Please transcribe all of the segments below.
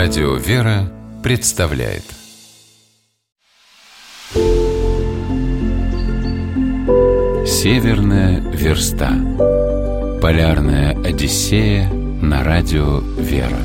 Радио «Вера» представляет Северная верста. Полярная Одиссея на радио «Вера».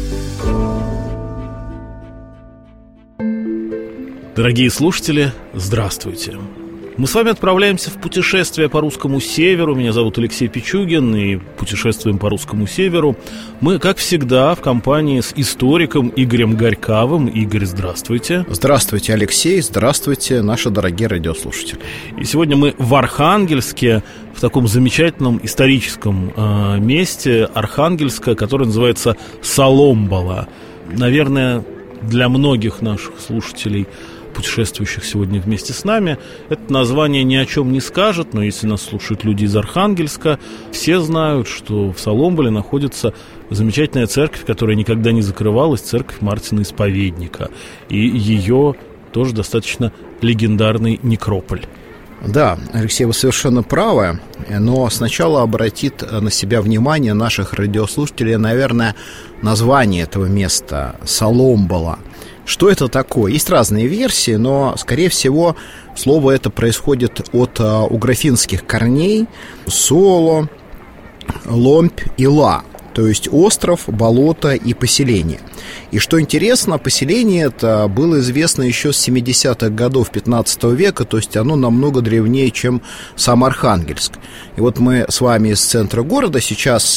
Дорогие слушатели, здравствуйте! Мы с вами отправляемся в путешествие по русскому северу. Меня зовут Алексей Пичугин, и путешествуем по русскому северу мы, как всегда, в компании с историком Игорем Горьковым. Игорь, здравствуйте. Здравствуйте, Алексей. Здравствуйте, наши дорогие радиослушатели. И сегодня мы в Архангельске, в таком замечательном историческом месте Архангельска, которое называется Соломбала. Наверное, для многих наших слушателей, путешествующих сегодня вместе с нами, это название ни о чем не скажет, но если нас слушают люди из Архангельска, все знают, что в Соломбале находится замечательная церковь, которая никогда не закрывалась, церковь Мартина Исповедника, и ее тоже достаточно легендарный некрополь. Да, Алексей, вы совершенно правы, но сначала обратит на себя внимание наших радиослушателей, наверное, название этого места – Соломбала. Что это такое? Есть разные версии, но, скорее всего, слово это происходит от уграфинских корней «соло», «ломбь» и «ла», то есть остров, болото и поселение. И что интересно, поселение это было известно еще с 70-х годов 15 века, то есть оно намного древнее, чем сам Архангельск. И вот мы с вами из центра города сейчас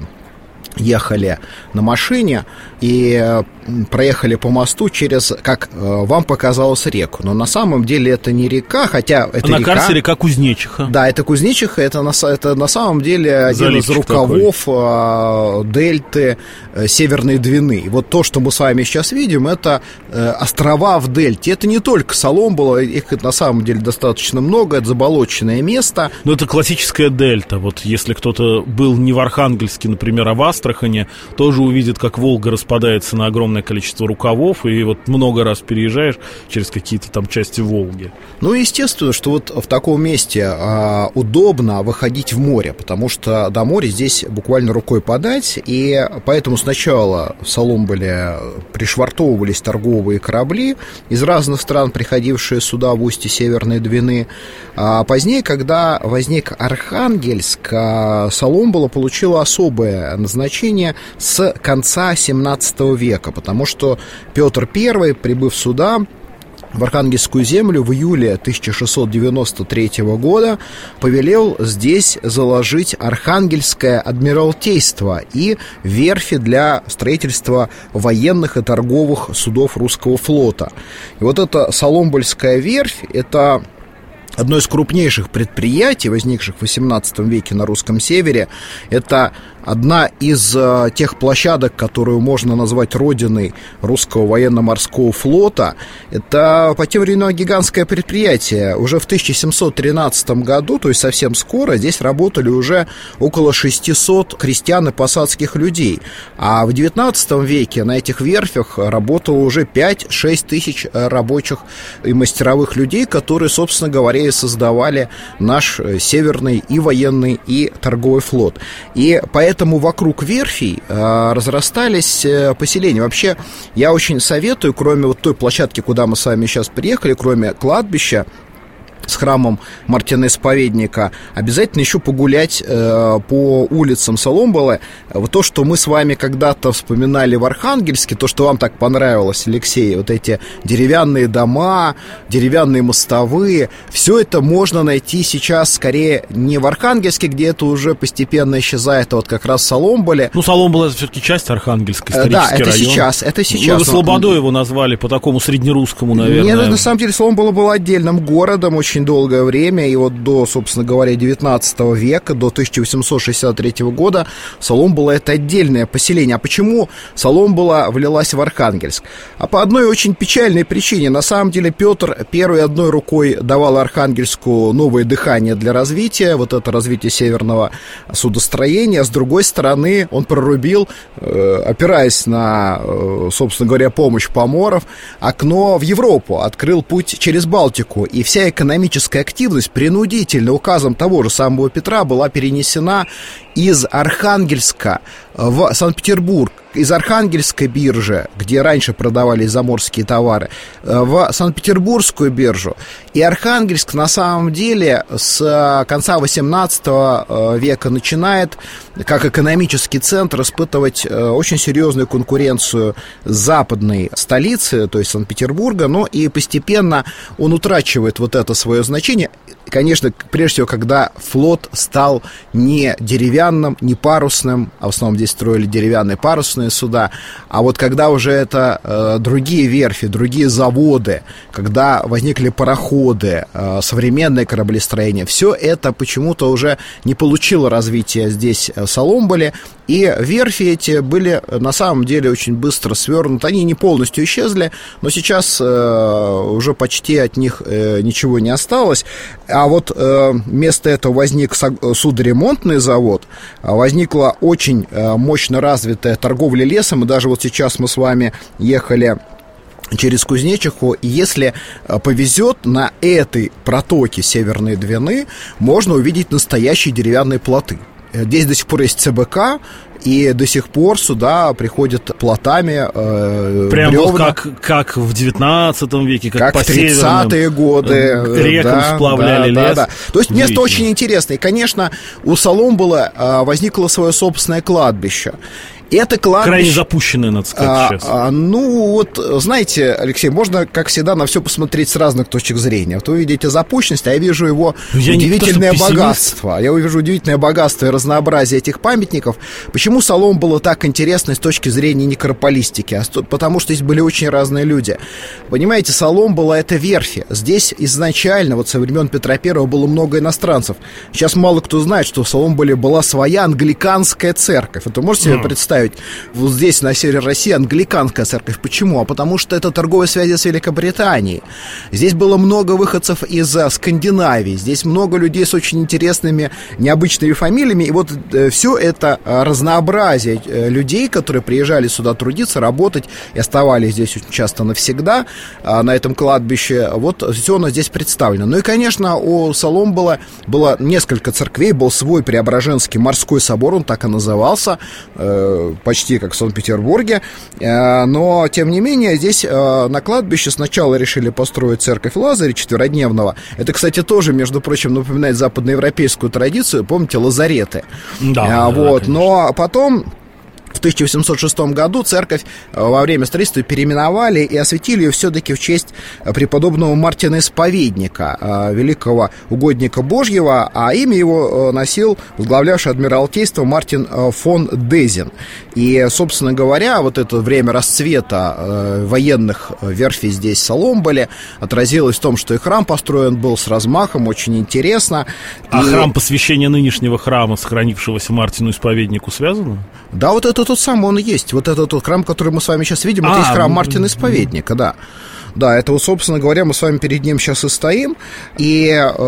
ехали на машине и проехали по мосту через, как вам показалось, реку. Но на самом деле это не река, хотя это на река. карте река Кузнечиха. Да, это Кузнечиха, это на самом деле один заливчик из рукавов дельты Северной Двины. И вот то, что мы с вами сейчас видим, это острова в дельте. Это не только Соломбала, их на самом деле достаточно много, это заболоченное место. Но это классическая дельта. Вот если кто-то был не в Архангельске, например, а в Астрахани, тоже увидит, как Волга распадается на огромное количество рукавов, и вот много раз переезжаешь через какие-то там части Волги. Ну, естественно, что вот в таком месте удобно выходить в море, потому что до моря здесь буквально рукой подать, и поэтому сначала в Соломбале пришвартовывались торговые корабли из разных стран, приходившие сюда в устье Северной Двины, а позднее, когда возник Архангельск, Соломбала получила особое назначение с конца 17 века, потому что Петр I, прибыв сюда, в Архангельскую землю в июле 1693 года, повелел здесь заложить Архангельское адмиралтейство и верфи для строительства военных и торговых судов русского флота. И вот эта Соломбальская верфь – это одно из крупнейших предприятий, возникших в XVIII веке на русском севере. Это одна из тех площадок, которую можно назвать родиной русского военно-морского флота. Это по тем временам гигантское предприятие. Уже в 1713 году, то есть совсем скоро, здесь работали уже около 600 крестьян и посадских людей. А в XIX веке на этих верфях работало уже 5-6 тысяч рабочих и мастеровых людей, которые, собственно говоря, и создавали наш северный и военный, и торговый флот. И поэтому вокруг верфей разрастались поселения. Вообще, я очень советую, кроме вот той площадки, куда мы с вами сейчас приехали, кроме кладбища с храмом Мартина Исповедника, обязательно еще погулять по улицам Соломбалы. Вот то, что мы с вами когда-то вспоминали в Архангельске, то, что вам так понравилось, Алексей, вот эти деревянные дома, деревянные мостовые, все это можно найти сейчас скорее не в Архангельске, где это уже постепенно исчезает, а вот как раз в Соломбале. Ну, Соломбала — это все-таки часть Архангельска, исторический район. Да, это сейчас. Вы Слободой его назвали по такому среднерусскому, наверное. Нет, на самом деле Соломбала была отдельным городом очень долгое время, и вот до, собственно говоря, 19 века, до 1863 года Соломбала — это отдельное поселение. А почему Соломбала влилась в Архангельск? А по одной очень печальной причине. На самом деле Петр I одной рукой давал Архангельску новое дыхание для развития, вот это развитие северного судостроения, а с другой стороны он прорубил, опираясь на, собственно говоря, помощь поморов, окно в Европу, открыл путь через Балтику, и вся экономическая активность принудительно указом того же самого Петра была перенесена из Архангельска в Санкт-Петербург. из Архангельской биржи, где раньше продавались заморские товары, в Санкт-Петербургскую биржу. И Архангельск на самом деле с конца XVIII века начинает, как экономический центр, испытывать очень серьезную конкуренцию с западной столицы, то есть Санкт-Петербурга, но и постепенно он утрачивает вот это свое значение. Конечно, прежде всего, когда флот стал не деревянным, не парусным, а в основном здесь строили деревянные парусные суда, а вот когда уже это другие верфи, другие заводы, когда возникли пароходы, современное кораблестроение, все это почему-то уже не получило развития здесь, в Соломболе, и верфи эти были на самом деле очень быстро свернуты. Они не полностью исчезли, но сейчас уже почти от них ничего не осталось. А вот вместо этого возник судоремонтный завод, возникла очень мощно развитая торговля лесом, и даже вот сейчас мы с вами ехали через Кузнечиху, и если повезет, на этой протоке Северной Двины можно увидеть настоящие деревянные плоты. Здесь до сих пор есть ЦБК, и до сих пор сюда приходят плотами прям бревна. Вот как в 19 веке, как по в 30-е годы рекам сплавляли лес. Да. То есть место очень интересное. И, конечно, у Соломбола возникло свое собственное кладбище. Это кладбище... Крайне запущенное, надо сказать, сейчас. Ну, вот, знаете, Алексей, можно, как всегда, на все посмотреть с разных точек зрения. Вот вы видите запущенность, а я вижу его удивительное богатство. Я вижу удивительное богатство и разнообразие этих памятников. Почему Соломбола так интересно с точки зрения некрополистики? Потому что здесь были очень разные люди. Понимаете, Соломбола — это верфи. Здесь изначально, вот со времен Петра I, было много иностранцев. Сейчас мало кто знает, что в Соломболе была своя англиканская церковь. Это можете себе представить? Вот здесь, на севере России, англиканская церковь. Почему? А потому что это торговые связи с Великобританией. Здесь было много выходцев из Скандинавии. Здесь много людей с очень интересными, необычными фамилиями. И вот все это разнообразие людей, которые приезжали сюда трудиться, работать и оставались здесь очень часто навсегда, на этом кладбище. Вот все оно здесь представлено. Ну и, конечно, у Соломбола было несколько церквей. Был свой Преображенский морской собор, он так и назывался, почти как в Санкт-Петербурге, но, тем не менее, здесь на кладбище сначала решили построить церковь Лазаря четверодневного. Это, кстати, тоже, между прочим, напоминает западноевропейскую традицию, помните, лазареты. Да, вот, да, но потом... В 1806 году церковь во время строительства переименовали и осветили ее все-таки в честь преподобного Мартина Исповедника, великого угодника Божьего, а имя его носил возглавлявший адмиралтейство Мартин фон Дезин. И, собственно говоря, вот это время расцвета военных верфей здесь, в Соломболе, отразилось в том, что и храм построен был с размахом, очень интересно. А храм посвящения нынешнего храма, сохранившегося Мартину Исповеднику, связано? Да, вот это тот самый он и есть. Вот это тот храм, который мы с вами сейчас видим, это есть храм Мартина Исповедника, да. Да, это вот, собственно говоря, мы с вами перед ним сейчас и стоим. И,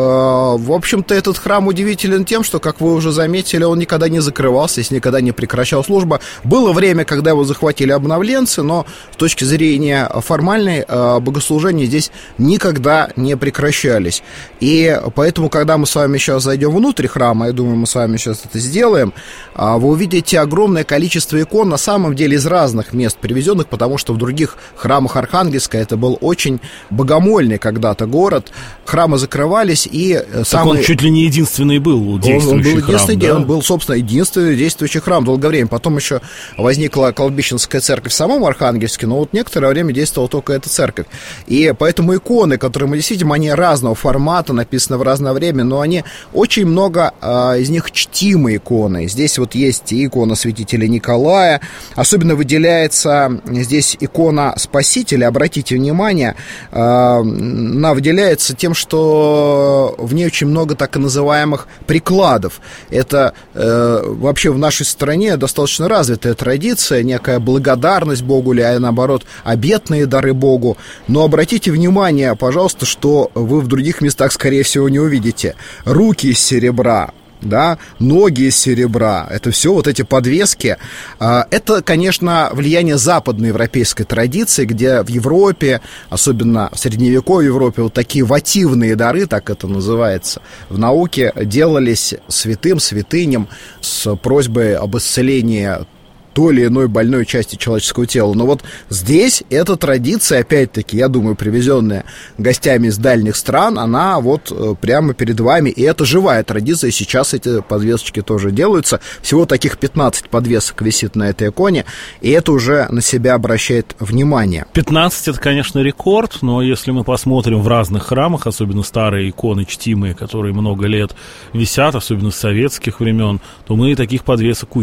в общем-то, этот храм удивителен тем, что, как вы уже заметили, он никогда не закрывался, здесь никогда не прекращал службу. Было время, когда его захватили обновленцы, но с точки зрения формальной богослужения здесь никогда не прекращались. И поэтому, когда мы с вами сейчас зайдем внутрь храма, я думаю, мы с вами сейчас это сделаем, вы увидите огромное количество икон, на самом деле, из разных мест привезенных, потому что в других храмах Архангельска это был очень богомольный когда-то город. Храмы закрывались, и так он чуть ли не единственный был действующий он был единственный, храм, да? Он был, собственно, единственный действующий храм долгое время. Потом еще возникла кладбищенская церковь в самом Архангельске, но вот некоторое время действовала только эта церковь. И поэтому иконы, которые мы здесь видим, они разного формата, написаны в разное время, но они очень много из них чтимые иконы. Здесь вот есть и икона святителя Николая, особенно выделяется здесь икона Спасителя. Обратите внимание, она выделяется тем, что в ней очень много так называемых прикладов. Это вообще в нашей стране достаточно развитая традиция, некая благодарность Богу или, наоборот, обетные дары Богу. Но обратите внимание, пожалуйста, что вы в других местах, скорее всего, не увидите. Руки из серебра, да, ноги из серебра, это все вот эти подвески. Это, конечно, влияние западноевропейской традиции, где в Европе, особенно в средневековой Европе, вот такие вотивные дары, так это называется, в науке делались святым, святыням с просьбой об исцелении той или иной больной части человеческого тела. Но вот здесь эта традиция, опять-таки, я думаю, привезенная гостями из дальних стран, она вот прямо перед вами. И это живая традиция. Сейчас эти подвесочки тоже делаются. Всего таких 15 подвесок висит на этой иконе. И это уже на себя обращает внимание. 15 — это, конечно, рекорд, но если мы посмотрим в разных храмах, особенно старые иконы чтимые, которые много лет висят, особенно с советских времен, то мы таких подвесок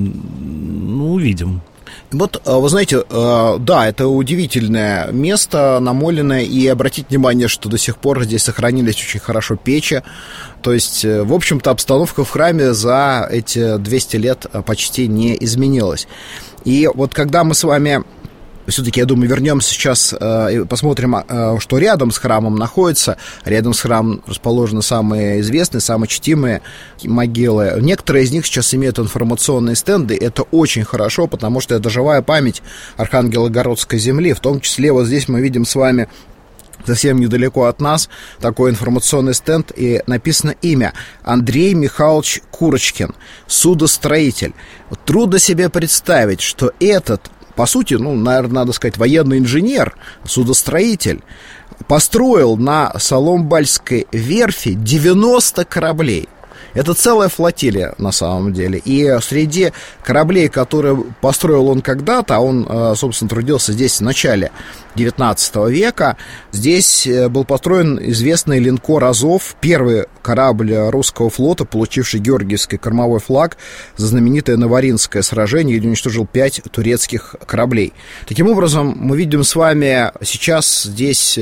увидим. Вот, вы знаете, да, это удивительное место, намоленное, и обратите внимание, что до сих пор здесь сохранились очень хорошо печи. То есть, в общем-то, обстановка в храме за эти 200 лет почти не изменилась. И вот когда мы с вами... Все-таки, я думаю, вернемся сейчас и посмотрим, что рядом с храмом находится. Рядом с храмом расположены самые известные, самые чтимые могилы. Некоторые из них сейчас имеют информационные стенды. Это очень хорошо, потому что это живая память Архангелогородской земли. В том числе вот здесь мы видим с вами совсем недалеко от нас такой информационный стенд, и написано имя: Андрей Михайлович Курочкин, судостроитель. Вот трудно себе представить, что этот, по сути, наверное, надо сказать, военный инженер, судостроитель, построил на Соломбальской верфи 90 кораблей. Это целая флотилия, на самом деле. И среди кораблей, которые построил он когда-то, он, собственно, трудился здесь в начале 19 века. Здесь был построен известный линкор «Азов», первый корабль русского флота, получивший георгиевский кормовой флаг за знаменитое Новоринское сражение, где уничтожил 5 турецких кораблей. Таким образом, мы видим с вами сейчас здесь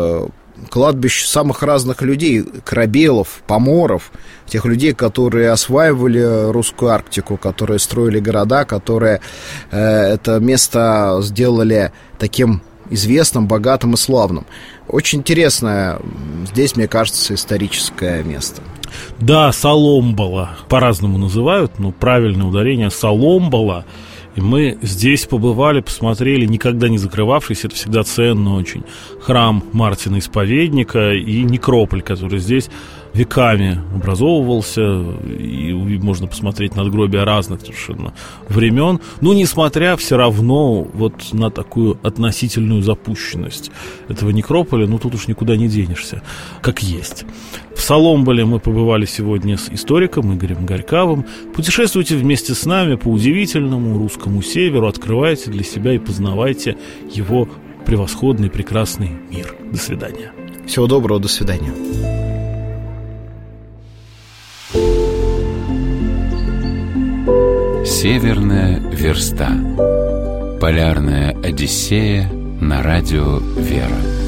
кладбище самых разных людей: корабелов, поморов, тех людей, которые осваивали русскую Арктику, которые строили города, которые это место сделали таким известным, богатым и славным. Очень интересное здесь, мне кажется, историческое место. Да, Соломбала по-разному называют, но правильное ударение — Соломбала. И мы здесь побывали, посмотрели, никогда не закрывавшийся, это всегда ценно очень, храм Мартина Исповедника и некрополь, который здесь веками образовывался, и можно посмотреть надгробия разных совершенно времен, но несмотря все равно вот на такую относительную запущенность этого некрополя, тут уж никуда не денешься, как есть. В Соломбале мы побывали сегодня с историком Игорем Горьковым. Путешествуйте вместе с нами по удивительному русскому северу, открывайте для себя и познавайте его превосходный, прекрасный мир. До свидания. Всего доброго, до свидания. Северная верста. Полярная Одиссея на радио «Вера».